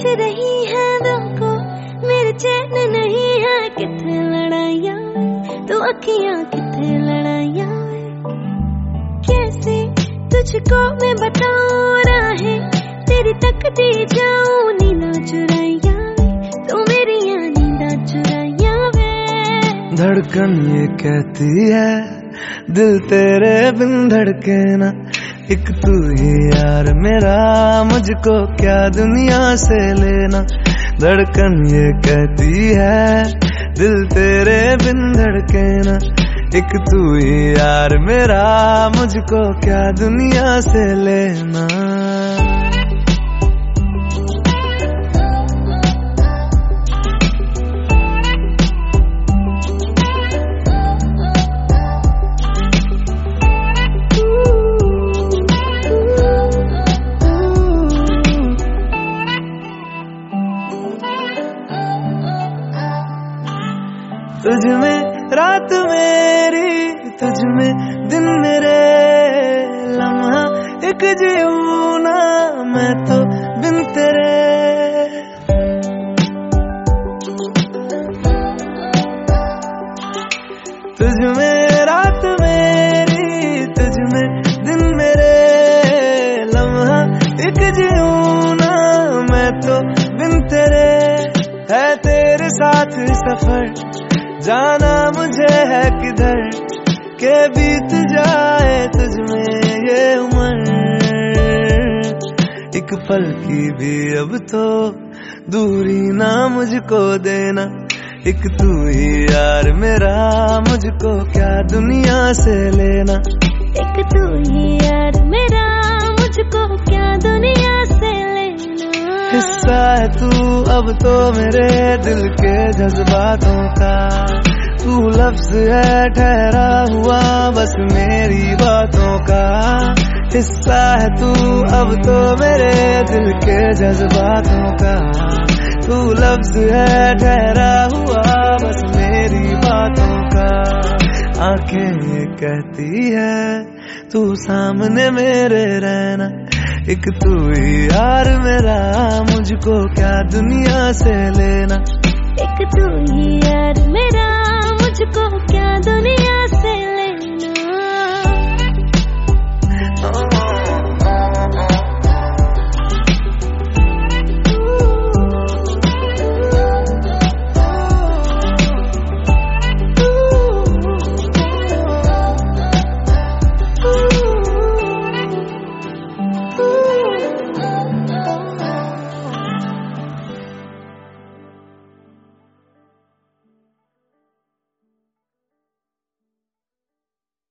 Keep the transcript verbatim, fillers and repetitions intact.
पूछ रही है दिल को, मेरे चैन नहीं है कितने लड़ाइयाँ, तो अखियाँ कितने लड़ाइयाँ। कैसे तुझको मैं बताऊँ राहें तेरी तकती जाऊँ, नींदा चुराइया तो मेरी यहाँ नींदा चुराइया वे। धड़कन ये कहती है दिल तेरे बिन धड़के ना, एक तू ही यार मेरा, मुझको क्या दुनिया से लेना। धड़कन ये कहती है दिल तेरे बिन धड़के ना, एक तू ही यार मेरा, मुझको क्या दुनिया से लेना। तुझ में रात मेरी, तुझ में दिन मेरे, लम्हा एक जीऊं ना मैं तो बिन तेरे। तुझ में रात मेरी, तुझ में दिन मेरे, लम्हा एक जीऊं ना मैं तो बिन तेरे। है तेरे साथ सफर जाना मुझे है किधर, के बीत जाए तुझ में ये उम्र। एक पल की भी अब तो दूरी ना मुझको देना, एक तू ही यार मेरा, मुझको क्या दुनिया से लेना। एक तू ही यार मेरा, मुझको क्या दुनिया से लेना। हिस्सा है तू अब तो मेरे दिल के जज्बातों का, तू लफ्ज है ठहरा हुआ बस मेरी बातों का। हिस्सा है तू अब तो मेरे दिल के जज्बातों का, तू लफ्ज है ठहरा हुआ बस मेरी बातों का। आंखें ये कहती है तू सामने मेरे रहना, एक तू ही यार मेरा, मुझको क्या दुनिया से लेना। एक तू ही यार मेरा।